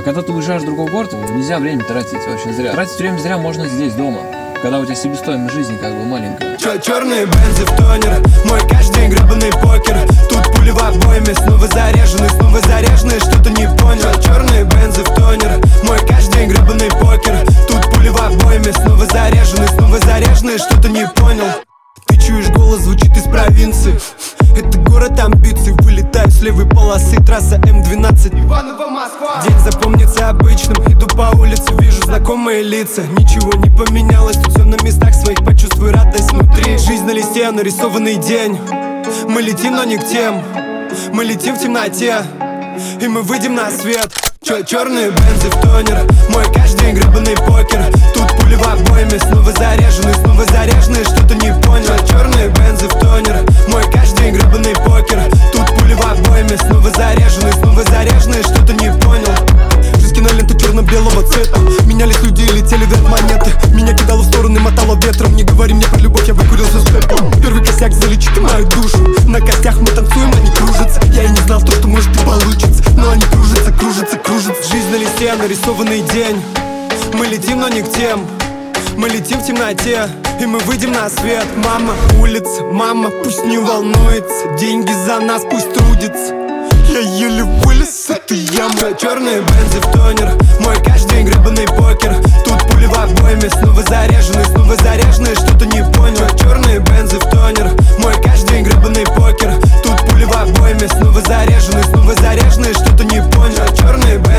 когда ты уезжаешь в другой город, нельзя время тратить очень зря. Тратить время зря можно здесь, дома, когда у тебя себестоимость жизни как бы маленькая. Черные бензы в тонер, мой каждый день гребаный покер. Тут пули в обойме, снова заряженный, что-то не понял. Черные бензы в тонер, мой каждый день гребаный покер. Тут пули в обойме, снова заряженный, что-то не понял. Ты чуешь, голос звучит из провинции. Это город амбиций, вылетаю с левой полосы, трасса М12 Иваново, Москва. День запомнится обычным, иду по улице, вижу знакомые лица. Ничего не поменялось, тут все на местах своих, почувствуй радость внутри. Жизнь на листе, нарисованный день. Мы летим, но не к тем. Мы летим в темноте, и мы выйдем на свет. Черные бензы в тонер, мой каждый день гребаный покер. Тут пули в обойме, снова заряженный, что-то не понял. Черные бензы в тонер, мой каждый день гребаный покер. Тут пули в обойме, снова заряженный, что-то не понял. Жизнь кинолента черно-белого цвета. Менялись люди и летели вверх монеты. Меня кидало в стороны, мотало ветром. Не говори мне про любовь, я выкурился с пеплом. Первый косяк залечит мою душу. На костях мы танцуем, они кружатся. Я и не знал, что может и получится, но они кружатся. Жизнь на листе, нарисованный день. Мы летим, но не к тем. Мы летим в темноте, и мы выйдем на свет. Мама, улица, мама, пусть не волнуется. Деньги за нас, пусть трудится. Я еле вылез с этой ямы. Черные бензы в тонер, мой каждый день гребаный покер. Тут пули в обойме, снова заряженный, что-то не понял. Черные бензы в тонер, мой каждый день гребаный покер. Тут пули в обойме, снова заряженный, что-то не понял. Черные бензы